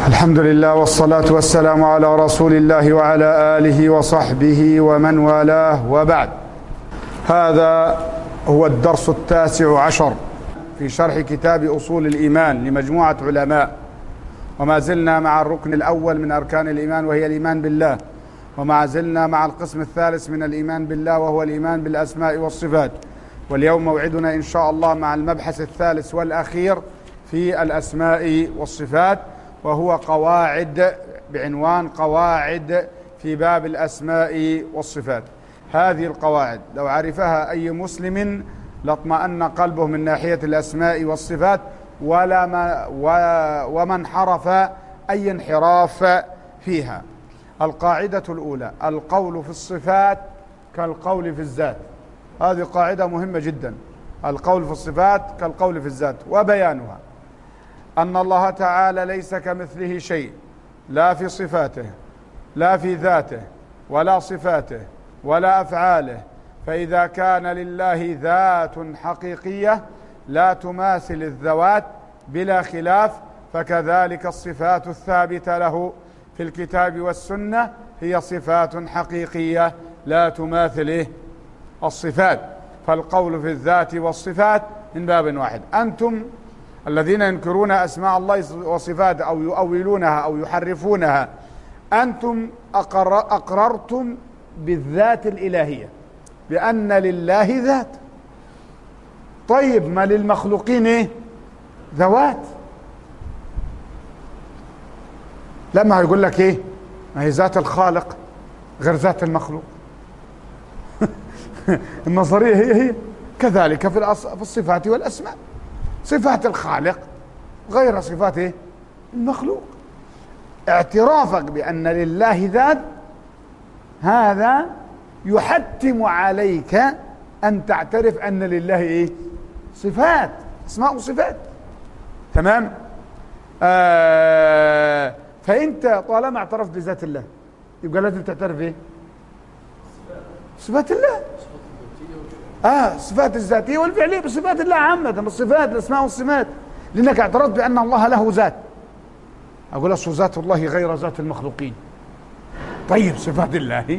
الحمد لله والصلاة والسلام على رسول الله وعلى آله وصحبه ومن والاه، وبعد. هذا هو الدرس 19 في شرح كتاب أصول الإيمان لمجموعة علماء، وما زلنا مع الركن الأول من أركان الإيمان وهي الإيمان بالله، وما زلنا مع القسم الثالث من الإيمان بالله وهو الإيمان بالأسماء والصفات. واليوم موعدنا إن شاء الله مع المبحث الثالث والأخير في الأسماء والصفات، وهو قواعد بعنوان قواعد في باب الأسماء والصفات. هذه القواعد لو عرفها أي مسلم لاطمأن قلبه من ناحية الأسماء والصفات، وما انحرف أي انحراف فيها. القاعدة الأولى: القول في الصفات كالقول في الذات. هذه قاعدة مهمة جدا. القول في الصفات كالقول في الذات، وبيانها أن الله تعالى ليس كمثله شيء، لا في صفاته لا في ذاته ولا صفاته ولا أفعاله. فإذا كان لله ذات حقيقية لا تماثل الذوات بلا خلاف، فكذلك الصفات الثابتة له في الكتاب والسنة هي صفات حقيقية لا تماثل الصفات. فالقول في الذات والصفات من باب واحد. أنتم الذين ينكرون أسماء الله وصفاته أو يؤولونها أو يحرفونها، أنتم أقررتم بالذات الإلهية، بأن لله ذات. طيب، ما للمخلوقين إيه؟ ذوات. لما يقول لك إيه؟ ما هي ذات الخالق غير ذات المخلوق. النظرية هي كذلك في الصفات والأسماء. صفات الخالق غير صفات المخلوق. اعترافك بأن لله ذات هذا يحتم عليك أن تعترف أن لله صفات، أسماء وصفات. تمام؟ فأنت طالما اعترفت بذات الله يبقى لازم تعترف صفات الله. الصفات الذاتية والفعلية بصفات الله عامة، بالصفات الأسماء والصفات، لأنك اعترفت بأن الله له ذات. أقول أصل ذات الله غير ذات المخلوقين. طيب، صفات الله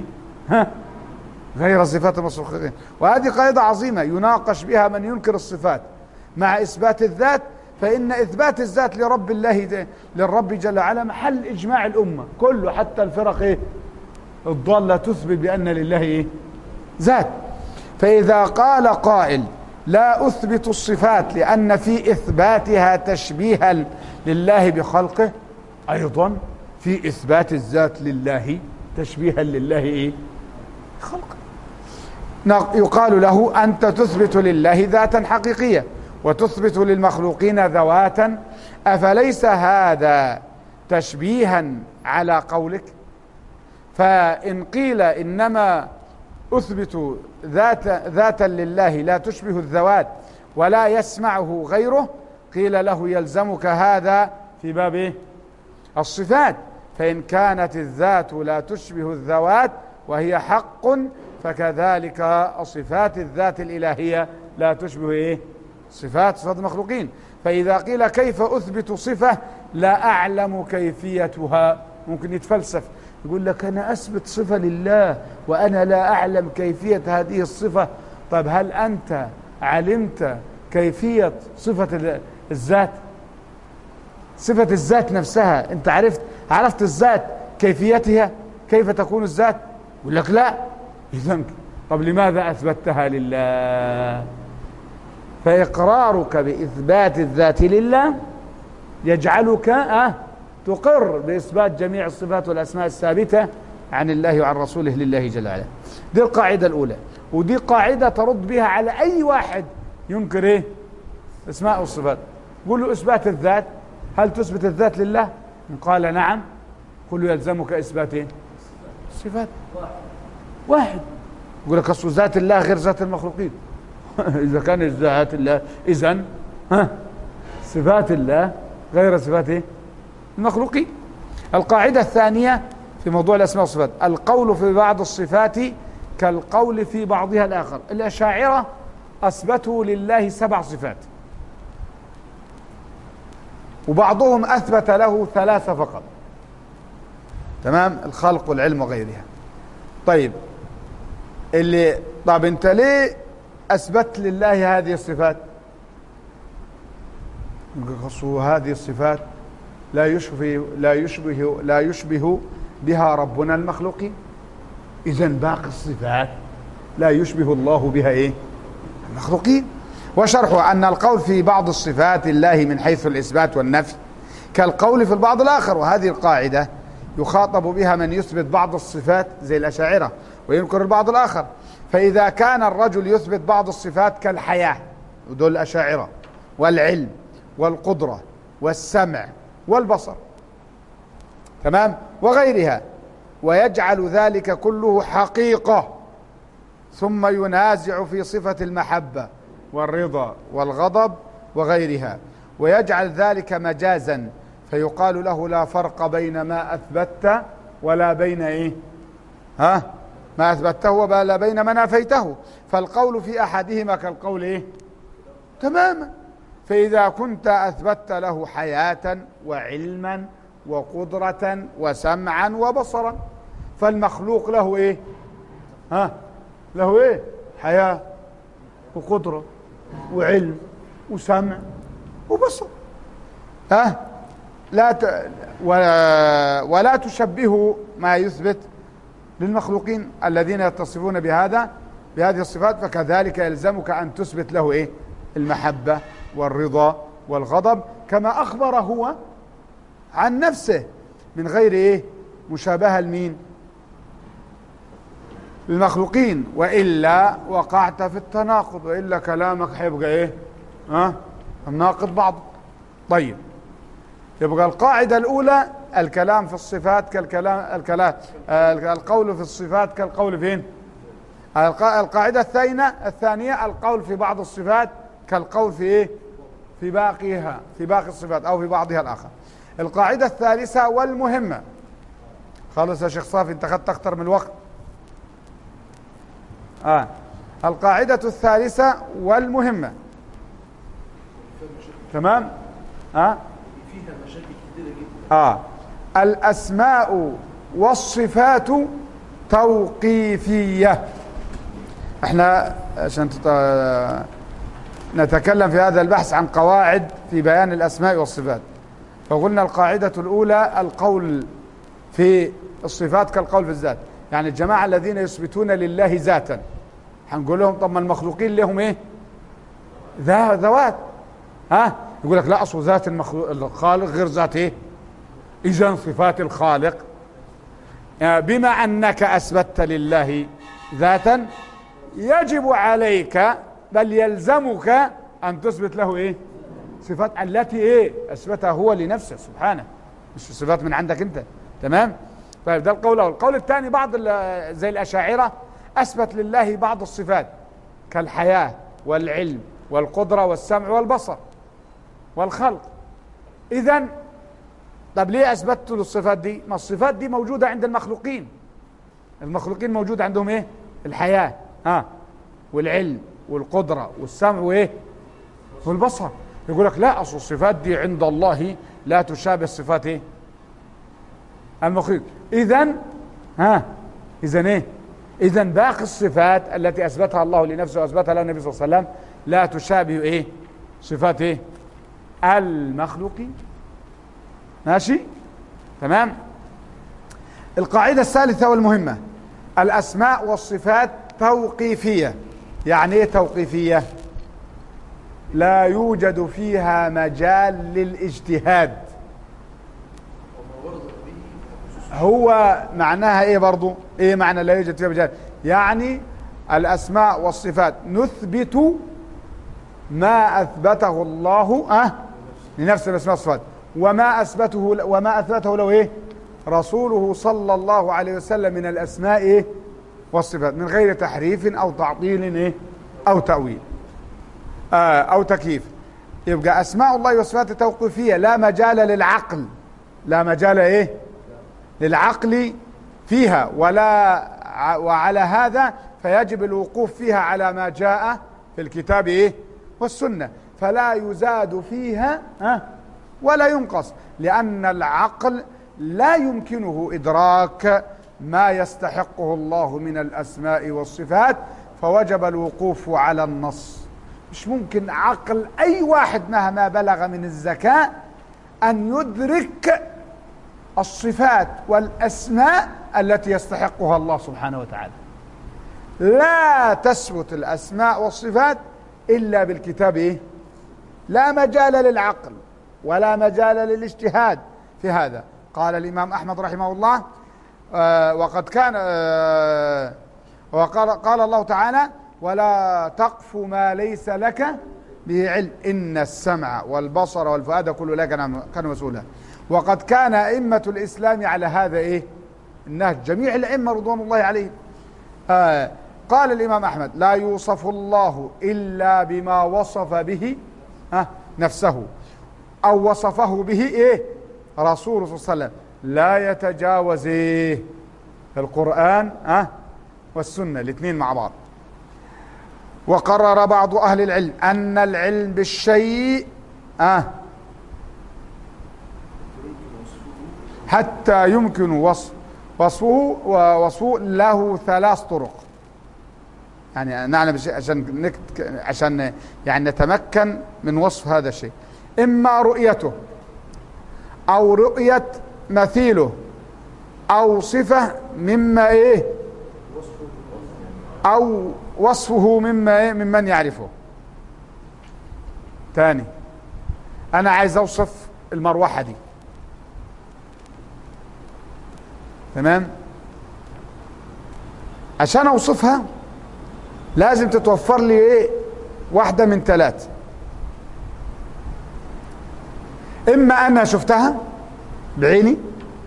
غير صفات المخلوقين. وهذه قاعدة عظيمة يناقش بها من ينكر الصفات مع إثبات الذات، فإن إثبات الذات للرب جل وعلا محل إجماع الأمة كله، حتى الفرق الضالة تثبت بأن لله ذات. فإذا قال قائل لا أثبت الصفات لأن في إثباتها تشبيها لله بخلقه، أيضا في إثبات الذات لله تشبيها لله خلقه. يقال له أنت تثبت لله ذاتا حقيقية وتثبت للمخلوقين ذواتا، أفليس هذا تشبيها على قولك؟ فإن قيل إنما أثبت ذاتا لله لا تشبه الذوات ولا يسمعه غيره، قيل له يلزمك هذا في باب الصفات. فإن كانت الذات لا تشبه الذوات وهي حق، فكذلك صفات الذات الإلهية لا تشبه صفات المخلوقين. فإذا قيل كيف أثبت صفة لا أعلم كيفيتها، ممكن يتفلسف يقول لك أنا أثبت صفة لله وأنا لا أعلم كيفية هذه الصفة. طيب، هل أنت علمت كيفية صفة الذات؟ صفة الذات نفسها أنت عرفت الذات كيفيتها كيف تكون الذات؟ يقول لك لا. إذن طب لماذا أثبتها لله؟ فإقرارك بإثبات الذات لله يجعلك تقر بإثبات جميع الصفات والأسماء الثابتة عن الله وعن رسوله لله جل وعلا. دي القاعدة الأولى، ودي قاعدة ترد بها على أي واحد ينكر أسماء والصفات. قل له إثبات الذات، هل تثبت الذات لله؟ إن قال نعم، قل له يلزمك إثبات الصفات واحد. يقول لك أصل ذات الله غير ذات المخلوقين. إذا كان ذات الله إذن صفات الله غير صفات المخلوقين. القاعدة الثانية في موضوع الأسماء والصفات: القول في بعض الصفات كالقول في بعضها الآخر. الأشاعرة أثبتوا لله 7 صفات، وبعضهم أثبت له 3 فقط. تمام، الخلق والعلم وغيرها. طيب طب انت ليه أثبت لله هذه الصفات؟ هذه الصفات لا يشبه بها ربنا المخلوقين. إذن باقي الصفات لا يشبه الله بها إيه؟ المخلوقين. وشرحه أن القول في بعض الصفات الله من حيث الإثبات والنفي كالقول في البعض الآخر، وهذه القاعدة يخاطب بها من يثبت بعض الصفات زي الأشاعرة وينكر البعض الآخر. فإذا كان الرجل يثبت بعض الصفات كالحياة، ودول الأشاعرة، والعلم والقدرة والسمع والبصر، تمام، وغيرها، ويجعل ذلك كله حقيقة، ثم ينازع في صفة المحبة والرضا والغضب وغيرها، ويجعل ذلك مجازا، فيقال له لا فرق بين ما أثبت ولا بين إيه؟ ما أثبته ولا بين ما نفيته، فالقول في أحدهما كالقول إيه؟ تماما. فإذا كنت أثبت له حياة وعلما وقدرة وسمعا وبصرا، فالمخلوق له إيه؟ له إيه؟ حياة وقدرة وعلم وسمع وبصر. ولا تشبهوا ما يثبت للمخلوقين الذين يتصفون بهذه الصفات، فكذلك يلزمك أن تثبت له إيه؟ المحبة والرضا والغضب، كما أخبر هو عن نفسه من غير إيه؟ مشابهة لمين؟ للمخلوقين، وإلا وقعت في التناقض، وإلا كلامك هيبقى إيه؟ الناقض بعض. طيب، يبقى القاعدة الأولى الكلام في الصفات القول في الصفات كالقول فين؟ القاعدة الثانية القول في بعض الصفات كالقول في إيه؟ في باقي الصفات أو في بعضها الآخر. القاعدة الثالثة والمهمة، خلص يا شيخ صافي، انت أخذت أكثر من الوقت. القاعدة الثالثة والمهمة، تمام، فيها مشاكل كثيرة جدا. الأسماء والصفات توقيفية. احنا عشان نتكلم في هذا البحث عن قواعد في بيان الأسماء والصفات، فقلنا القاعدة الأولى القول في الصفات كالقول في الذات. يعني الجماعة الذين يثبتون لله ذاتا هنقول لهم طب ما المخلوقين لهم ايه؟ ذوات. يقول لك لا، أصل ذات الخالق غير ذات ايه؟ إذن صفات الخالق بما أنك أثبتت لله ذاتا يجب عليك بل يلزمك أن تثبت له ايه؟ صفات التي ايه؟ أثبتها هو لنفسه سبحانه، مش صفات من عندك انت. تمام. طيب، ده القول الأول. القول الثاني بعض زي الأشاعرة أثبت لله بعض الصفات كالحياة والعلم والقدرة والسمع والبصر والخلق. إذن طب ليه أثبتت الصفات دي؟ ما الصفات دي موجودة عند المخلوقين. المخلوقين موجود عندهم ايه؟ الحياة والعلم والقدرة والسمع وايه؟ والبصر. يقول لك لا، أصل الصفات دي عند الله لا تشابه الصفات ايه؟ المخلوق. إذن ايه؟ إذن باقي الصفات التي أثبتها الله لنفسه وأثبتها له النبي صلى الله عليه وسلم لا تشابه ايه؟ صفات ايه؟ المخلوقين. ماشي؟ تمام. القاعدة الثالثة والمهمة، الأسماء والصفات توقيفية. يعني ايه توقيفية؟ لا يوجد فيها مجال للاجتهاد. هو معناها ايه برضو؟ ايه معنى لا يوجد فيها مجال؟ يعني الأسماء والصفات نثبت ما أثبته الله لنفس الأسماء والصفات، وما أثبته له ايه؟ رسوله صلى الله عليه وسلم من الأسماء إيه؟ والصفات، من غير تحريف أو تعطيل إيه؟ أو تأويل أو تكييف. يبقى أسماء الله وصفاته توقيفية، لا مجال للعقل، لا مجال إيه؟ للعقل فيها، وعلى هذا فيجب الوقوف فيها على ما جاء في الكتاب إيه؟ والسنة، فلا يزاد فيها ولا ينقص، لأن العقل لا يمكنه إدراك ما يستحقه الله من الأسماء والصفات، فوجب الوقوف على النص. مش ممكن عقل أي واحد مهما بلغ من الذكاء أن يدرك الصفات والأسماء التي يستحقها الله سبحانه وتعالى. لا تثبت الأسماء والصفات إلا بالكتاب إيه؟ لا مجال للعقل ولا مجال للاجتهاد في هذا. قال الإمام أحمد رحمه الله وقد كان قال الله تعالى: ولا تقف ما ليس لك به علم إن السمع والبصر والفؤاد كل أولئك كان مسؤولا. وقد كان أئمة الإسلام على هذا إيه؟ النهج، جميع الأئمة رضوان الله عليهم. قال الإمام أحمد: لا يوصف الله إلا بما وصف به نفسه أو وصفه به إيه؟ رسوله صلى الله عليه وسلم، لا يتجاوز إيه؟ القرآن والسنة الاثنين مع بعض. وقرر بعض أهل العلم أن العلم بالشيء حتى يمكن وصفه له 3 طرق. يعني نعلم عشان يعني نتمكن من وصف هذا الشيء: إما رؤيته، أو رؤية مثيله، أو صفة مما إيه، أو وصفه مما إيه، ممن يعرفه. تاني، أنا عايز أوصف المروحة دي، تمام؟ عشان أوصفها لازم تتوفر لي إيه؟ واحدة من 3. إما أنا شفتها بعيني،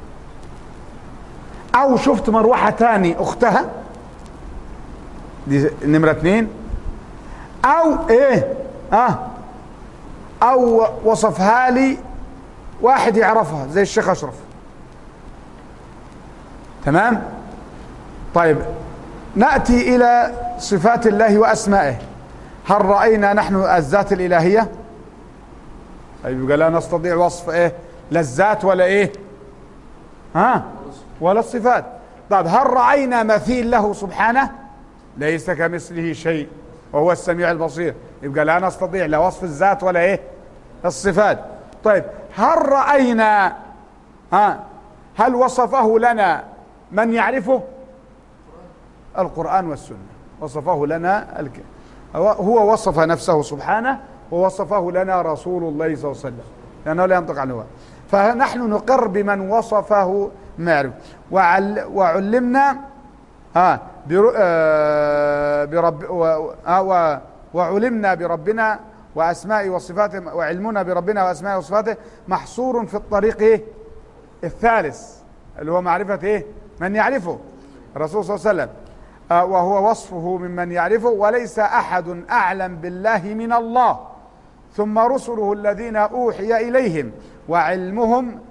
أو شفت مروحة تاني أختها، دي نمرة 2، أو إيه أو وصفها لي واحد يعرفها زي الشيخ أشرف. تمام؟ طيب، نأتي إلى صفات الله وأسمائه. هل رأينا نحن الذات الإلهية؟ يبقى لا نستطيع وصف إيه؟ لا الذات ولا إيه؟ ولا الصفات. طيب، هل رأينا مثيل له سبحانه؟ ليس كمثله شيء وهو السميع البصير. يبقى لا نستطيع لا وصف الذات ولا إيه؟ الصفات. طيب، هل رأينا هل وصفه لنا من يعرفه؟ القرآن والسنة وصفه لنا هو وصف نفسه سبحانه، ووصفه لنا رسول الله صلى الله عليه وسلم، لأنه لا ينطق عن الهوى. فنحن نقر بمن وصفه معرف. وعلمنا وعلمنا بربنا وأسمائه وصفاته، وعلمنا بربنا وأسمائه وصفاته محصور في الطريق إيه؟ الثالث، اللي هو معرفة إيه؟ من يعرفه، الرسول صلى الله عليه وسلم، وهو وصفه ممن يعرفه. وليس أحد أعلم بالله من الله، ثم رسله الذين أوحي إليهم وعلمهم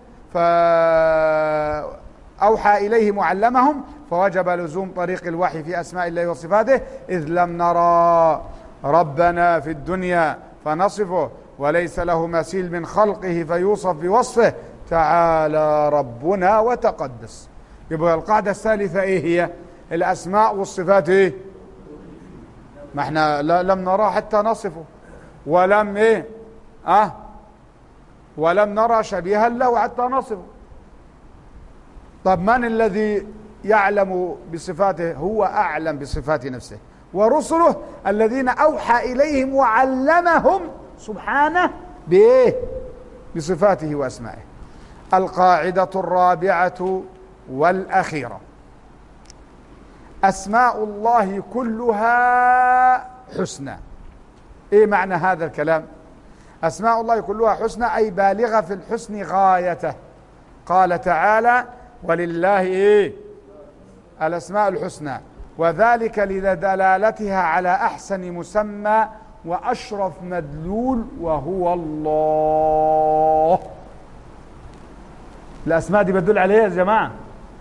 فأوحى إليهم وعلمهم، فوجب لزوم طريق الوحي في أسماء الله وصفاته، إذ لم نرى ربنا في الدنيا فنصفه، وليس له مثيل من خلقه فيوصف بوصفه، تعالى ربنا وتقدس. يبقى القاعدة الثالثة إيه هي؟ الأسماء والصفات إيه؟ ما احنا لم نرى حتى نصفه، ولم إيه؟ ولم نرى شبيها له حتى نصفه. طب من الذي يعلم بصفاته؟ هو أعلم بصفات نفسه، ورسله الذين أوحى إليهم وعلمهم سبحانه بإيه؟ بصفاته وأسمائه. القاعدة الرابعة والأخيرة: أسماء الله كلها حسنى. إيه معنى هذا الكلام؟ أسماء الله كلها حسنى أي بالغة في الحسن غايته. قال تعالى: ولله إيه؟ الأسماء الحسنى، وذلك لدلالتها على أحسن مسمى وأشرف مدلول وهو الله. الأسماء دي بتدل على إيه يا جماعة؟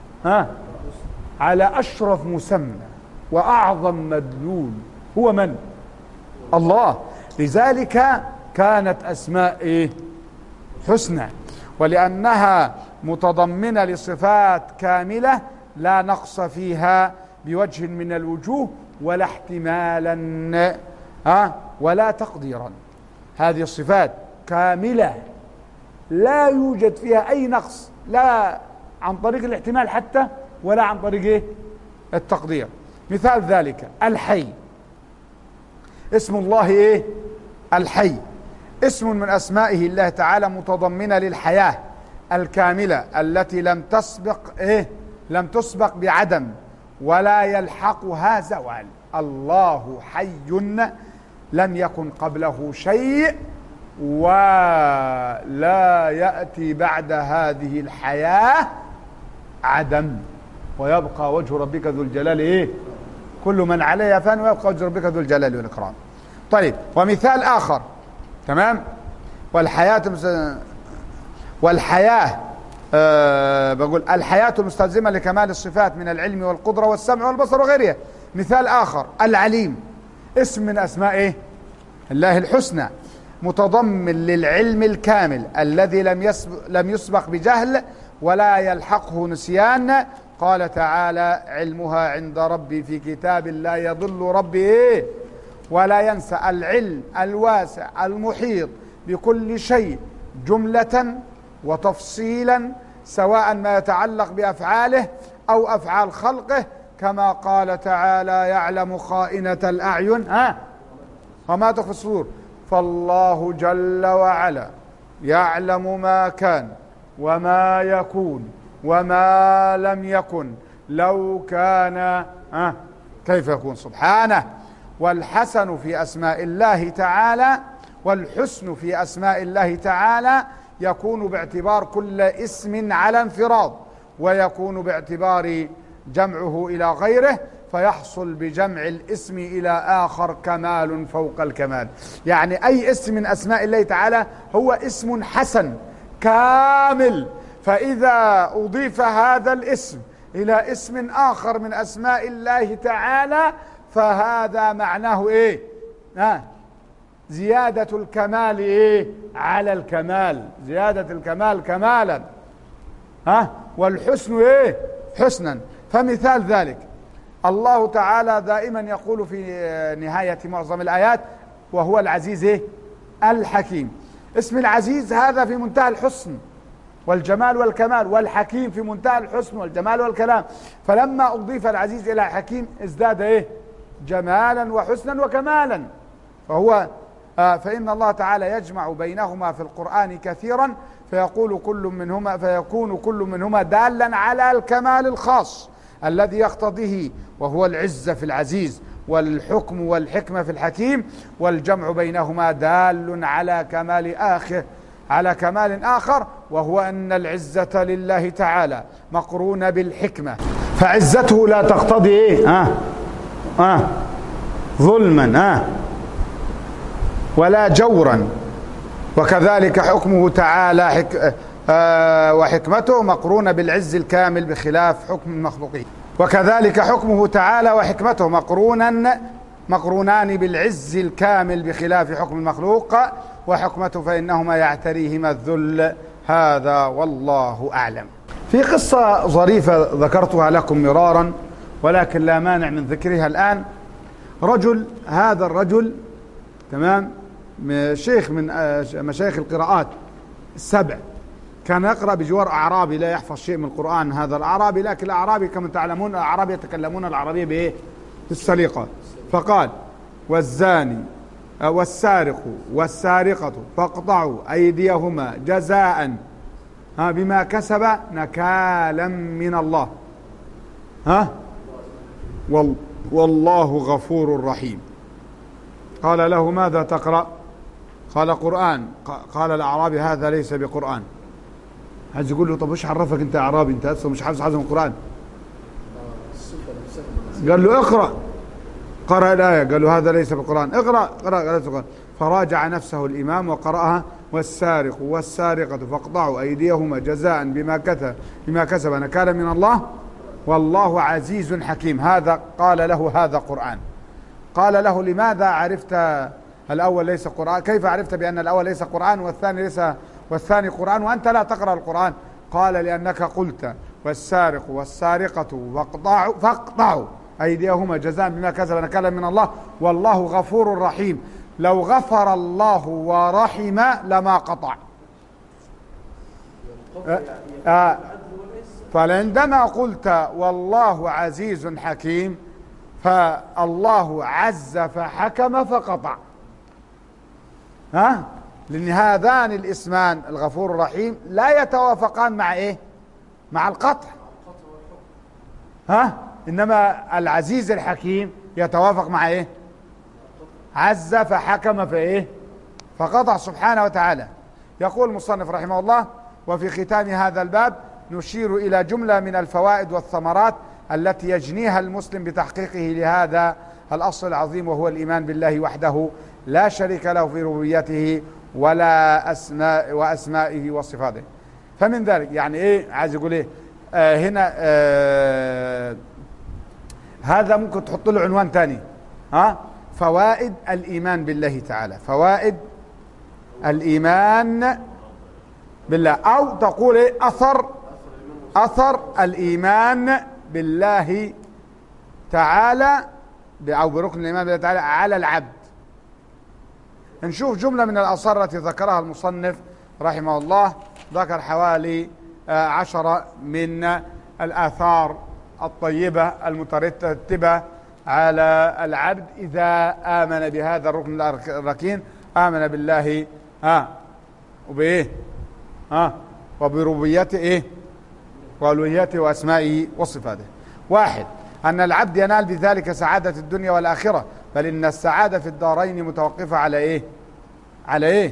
على أشرف مسمى وأعظم مدلول، هو من؟ الله. لذلك كانت أسماء إيه؟ حسنى، ولأنها متضمنة لصفات كاملة لا نقص فيها بوجه من الوجوه ولا احتمالا ولا تقديرا. هذه الصفات كاملة لا يوجد فيها أي نقص، لا عن طريق الاحتمال حتى ولا عن طريق التقدير. مثال ذلك الحي، اسم الله الحي، اسم من أسمائه الله تعالى متضمنة للحياة الكاملة التي لم تسبق بعدم ولا يلحقها زوال. الله حي لم يكن قبله شيء ولا يأتي بعد هذه الحياة عدم، ويبقى وجه ربك ذو الجلال كل من عليها فان ويبقى وجه ربك ذو الجلال والإكرام. طيب، ومثال آخر، تمام، بقول الحياة المستلزمة لكمال الصفات من العلم والقدرة والسمع والبصر وغيرها. مثال آخر العليم، اسم من أسماء الله الحسنى متضمن للعلم الكامل الذي لم يسبق بجهل ولا يلحقه نسيان. قال تعالى علمها عند ربي في كتاب لا يضل ربي ولا ينسى. العلم الواسع المحيط بكل شيء جملة وتفصيلا، سواء ما يتعلق بأفعاله أو أفعال خلقه، كما قال تعالى يعلم خائنة الأعين وما تخفي الصدور. فالله جل وعلا يعلم ما كان وما يكون وما لم يكن لو كان كيف يكون سبحانه. والحسن في أسماء الله تعالى والحسن في أسماء الله تعالى يكون باعتبار كل اسم على انفراد، ويكون باعتبار جمعه إلى غيره، فيحصل بجمع الاسم إلى آخر كمال فوق الكمال. يعني أي اسم من أسماء الله تعالى هو اسم حسن كامل، فإذا أضيف هذا الاسم إلى اسم آخر من أسماء الله تعالى فهذا معناه زيادة الكمال على الكمال، زيادة الكمال كمالا والحسن حسنا. فمثال ذلك الله تعالى دائما يقول في نهاية معظم الآيات وهو العزيز الحكيم. اسم العزيز هذا في منتهى الحسن والجمال والكمال، والحكيم في منتهى الحسن والجمال والكلام، فلما أضيف العزيز إلى حكيم ازداد جمالا وحسنا وكمالا. فإن الله تعالى يجمع بينهما في القرآن كثيرا، فيكون كل منهما دالا على الكمال الخاص الذي يقتضيه، وهو العزة في العزيز والحكم والحكمة في الحكيم، والجمع بينهما دال على كمال آخر، وهو أن العزة لله تعالى مقرونة بالحكمة، فعزته لا تقتضي ظلما ولا جورا. وكذلك حكمه تعالى وحكمته مقرونة بالعز الكامل بخلاف حكم المخلوقين. وكذلك حكمه تعالى وحكمته مقرونان بالعز الكامل بخلاف حكم المخلوق وحكمته، فإنهما يعتريهما الذل. هذا والله أعلم. في قصة ظريفة ذكرتها لكم مرارا ولكن لا مانع من ذكرها الآن. هذا الرجل تمام شيخ من مشايخ القراءات السبع، كان يقرأ بجوار أعرابي لا يحفظ شيء من القرآن. هذا الأعرابي، لكن الأعرابي كما تعلمون الأعراب يتكلمون العربية بالسليقة. فقال والزاني والسارق والسارقة فاقطعوا أيديهما جزاء بما كسب نكالا من الله والله غفور رحيم. قال له ماذا تقرأ؟ قال قرآن. قال الأعرابي هذا ليس بقرآن. عايز يقول له طب ايش عرفك انت اعرابي، انت اصلا مش حافظ حاجه من القرآن؟ قال له اقرأ. قرأ الآية، قال له هذا ليس بالقرآن. اقرأ ليس بالقرآن. فراجع نفسه الإمام وقرأها والسارق والسارقة فاقطعوا أيديهما جزاء بما كسب نكالا من الله والله عزيز حكيم. هذا قال له هذا قرآن. قال له لماذا عرفت الأول ليس قرآن؟ كيف عرفت بأن الأول ليس قرآن والثاني ليس والثاني قرآن وأنت لا تقرأ القرآن؟ قال لأنك قلت والسارق والسارقة فاقطعوا أيديهما جزاء بما كسبا نكالا من الله والله غفور رحيم. لو غفر الله ورحم لما قطع. فعندما قلت والله عزيز حكيم فالله عز فحكم فقطع، لأن هذان الاسمان الغفور الرحيم لا يتوافقان مع ايه؟ مع القطع. إنما العزيز الحكيم يتوافق مع ايه؟ عز فحكم فايه؟ فقطع سبحانه وتعالى. يقول المصنف رحمه الله: وفي ختام هذا الباب نشير إلى جملة من الفوائد والثمرات التي يجنيها المسلم بتحقيقه لهذا الأصل العظيم، وهو الإيمان بالله وحده لا شريك له في ربوبيته ولا وأسمائه وصفاته. فمن ذلك يعني ايه عايز يقول ايه هنا؟ هذا ممكن تحط له عنوان تاني، فوائد الإيمان بالله تعالى، فوائد الإيمان بالله، أو تقول ايه أثر الإيمان بالله تعالى أو بركن الإيمان بالله تعالى على العبد. نشوف جملة من الآثار التي ذكرها المصنف رحمه الله. ذكر حوالي 10 من الآثار الطيبة المترتبة على العبد إذا آمن بهذا الركن الركين، آمن بالله وبإيه وبربوبيته إيه وألوهيته وأسمائه وصفاته. 1. أن العبد ينال بذلك سعادة الدنيا والآخرة، بل إن السعادة في الدارين متوقفة على إيه؟ على إيه؟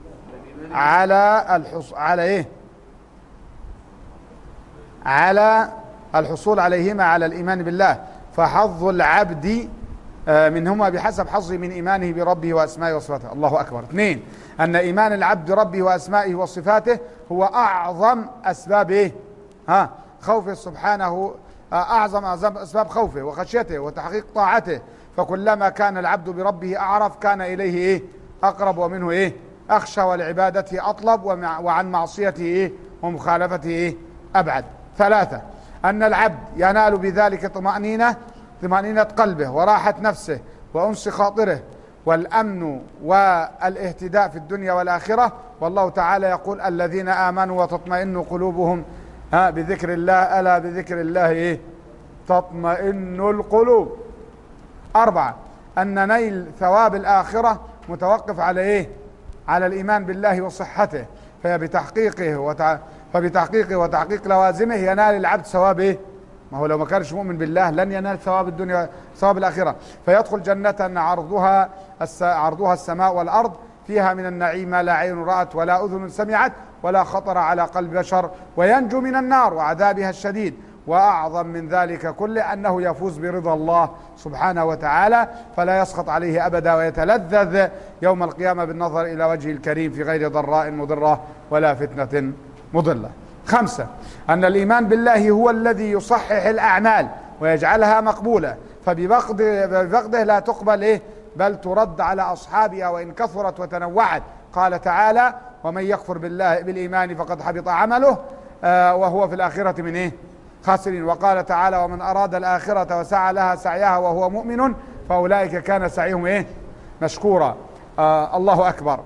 على الحصول عليهما على الإيمان بالله، فحظ العبد منهما بحسب حظه من إيمانه بربه وأسمائه وصفاته. الله أكبر. 2. أن إيمان العبد بربه وأسمائه وصفاته هو أعظم أسباب إيه؟ خوفه سبحانه، أعظم أسباب خوفه وخشيته وتحقيق طاعته. فكلما كان العبد بربه أعرف كان إليه إيه؟ أقرب، ومنه إيه؟ أخشى، ولعبادته أطلب، وعن معصيته إيه؟ ومخالفته إيه؟ أبعد. 3. أن العبد ينال بذلك طمأنينة قلبه وراحة نفسه وأنس خاطره والأمن والاهتداء في الدنيا والآخرة. والله تعالى يقول: الذين آمنوا وتطمئن قلوبهم بذكر الله، ألا بذكر الله إيه؟ تطمئن القلوب. 4. أن نيل ثواب الآخرة متوقف على إيه؟ على الإيمان بالله وصحته، فبتحقيقه وتحقيق لوازمه ينال العبد ثواب إيه؟ ما هو لو ما كانش مؤمن بالله لن ينال ثواب الدنيا ثواب الآخرة. فيدخل جنة عرضها السماء والأرض، فيها من النعيم ما لا عين رأت ولا أذن سمعت ولا خطر على قلب بشر، وينجو من النار وعذابها الشديد. وأعظم من ذلك كله أنه يفوز برضا الله سبحانه وتعالى، فلا يسخط عليه أبدا، ويتلذذ يوم القيامة بالنظر إلى وجهه الكريم في غير ضراء مضرة ولا فتنة مضلة. 5. أن الإيمان بالله هو الذي يصحح الأعمال ويجعلها مقبولة، فبفقده لا تقبل إيه؟ بل ترد على أصحابها وإن كثرت وتنوعت. قال تعالى: ومن يكفر بالإيمان فقد حبط عمله وهو في الآخرة من إيه؟ خاسرين. وقال تعالى: ومن أراد الآخرة وسعى لها سعيها وهو مؤمن فأولئك كان سعيهم إيه؟ مشكورا. الله أكبر.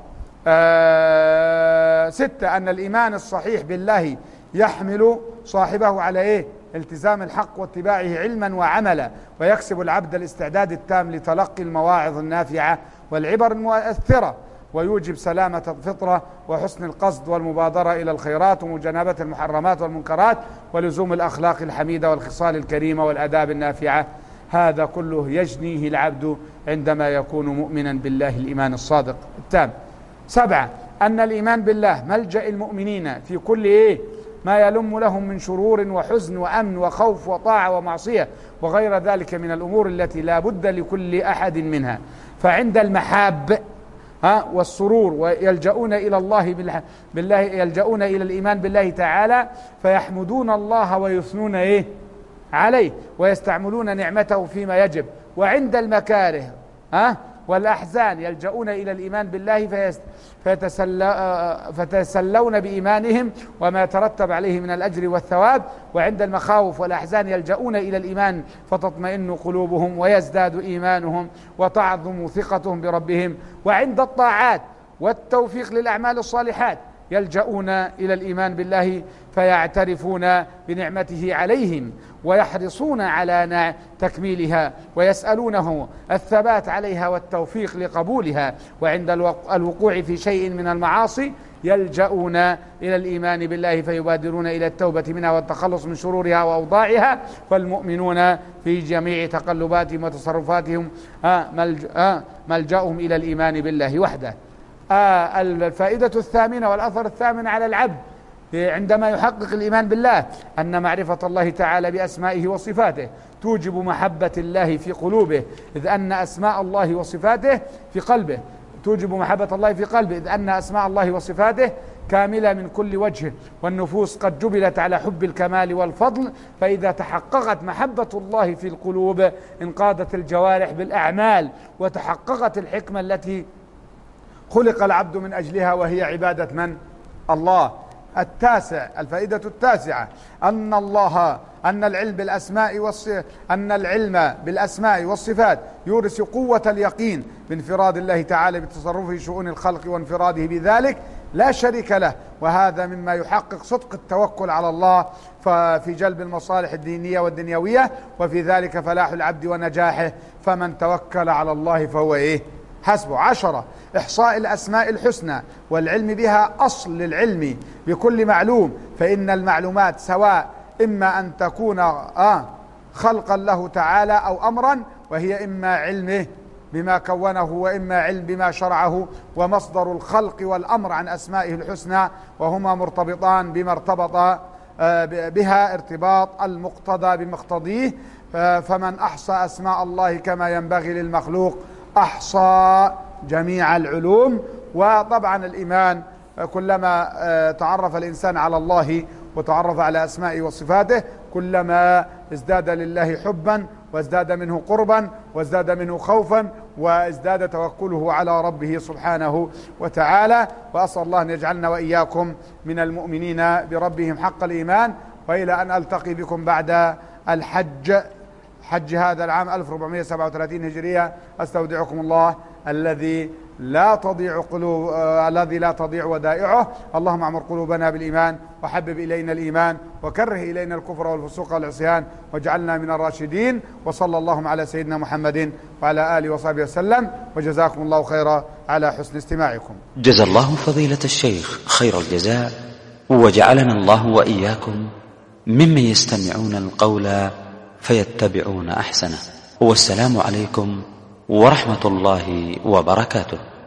6. أن الإيمان الصحيح بالله يحمل صاحبه على إيه؟ التزام الحق واتباعه علما وعملا، ويكسب العبد الاستعداد التام لتلقي المواعظ النافعة والعبر المؤثرة، ويوجب سلامة الفطرة وحسن القصد والمبادرة إلى الخيرات ومجانبة المحرمات والمنكرات ولزوم الأخلاق الحميدة والخصال الكريمة والآداب النافعة. هذا كله يجنيه العبد عندما يكون مؤمنا بالله الإيمان الصادق التام. 7. أن الإيمان بالله ملجأ المؤمنين في كل إيه؟ ما يلم لهم من شرور وحزن وأمن وخوف وطاعة ومعصية وغير ذلك من الأمور التي لا بد لكل أحد منها. فعند المحاب والسرور ويلجؤون إلى الله بالله، يلجؤون إلى الإيمان بالله تعالى، فيحمدون الله ويثنون إيه؟ عليه، ويستعملون نعمته فيما يجب. وعند المكاره والأحزان يلجؤون إلى الإيمان بالله فيتسلون بإيمانهم وما يترتب عليه من الأجر والثواب، وعند المخاوف والأحزان يلجؤون إلى الإيمان فتطمئن قلوبهم ويزداد إيمانهم وتعظم ثقتهم بربهم، وعند الطاعات والتوفيق للأعمال الصالحات يلجؤون إلى الإيمان بالله فيعترفون بنعمته عليهم ويحرصون على تكميلها ويسألونه الثبات عليها والتوفيق لقبولها، وعند الوقوع في شيء من المعاصي يلجؤون إلى الإيمان بالله فيبادرون إلى التوبة منها والتخلص من شرورها وأوضاعها، فالمؤمنون في جميع تقلباتهم وتصرفاتهم ملجأهم إلى الإيمان بالله وحده. الفائدة الثامنة والأثر الثامن على العبد عندما يحقق الإيمان بالله أن معرفة الله تعالى بأسمائه وصفاته توجب محبة الله في قلوبه، إذ أن أسماء الله وصفاته في قلبه توجب محبة الله في قلبه، إذ أن أسماء الله وصفاته كاملة من كل وجه، والنفوس قد جبلت على حب الكمال والفضل، فإذا تحققت محبة الله في القلوب انقادت الجوارح بالأعمال وتحققت الحكمة التي خلق العبد من أجلها، وهي عبادة من؟ الله. الفائدة التاسعة أن العلم بالأسماء والصفات يورث قوة اليقين بانفراد الله تعالى بتصرفه في شؤون الخلق وانفراده بذلك لا شريك له، وهذا مما يحقق صدق التوكل على الله في جلب المصالح الدينية والدنيوية، وفي ذلك فلاح العبد ونجاحه، فمن توكل على الله فهو حسبه. 10 إحصاء الأسماء الحسنى والعلم بها أصل للعلم بكل معلوم، فإن المعلومات سواء إما أن تكون خلقا له تعالى أو أمرا، وهي إما علمه بما كونه وإما علم بما شرعه، ومصدر الخلق والأمر عن أسمائه الحسنى، وهما مرتبطان بما ارتبط بها ارتباط المقتضى بمقتضيه، فمن أحصى أسماء الله كما ينبغي للمخلوق أحصى جميع العلوم. وطبعا الإيمان كلما تعرف الإنسان على الله وتعرف على أسمائه وصفاته كلما ازداد لله حبا وازداد منه قربا وازداد منه خوفا وازداد توكله على ربه سبحانه وتعالى. وأسأل الله أن يجعلنا وإياكم من المؤمنين بربهم حق الإيمان، وإلى أن ألتقي بكم بعد حج هذا العام 1437 هجرية، أستودعكم الله الذي لا تضيع ودائعه. اللهم اعمر قلوبنا بالإيمان، وحبب إلينا الإيمان، وكره إلينا الكفر والفسوق والعصيان، واجعلنا من الراشدين. وصلى اللهم على سيدنا محمد وعلى آله وصحبه وسلم، وجزاكم الله خيرا على حسن استماعكم. جزا الله فضيلة الشيخ خير الجزاء، وجعلنا الله وإياكم ممن يستمعون القول فيتبعون أحسنه. والسلام عليكم ورحمة الله وبركاته.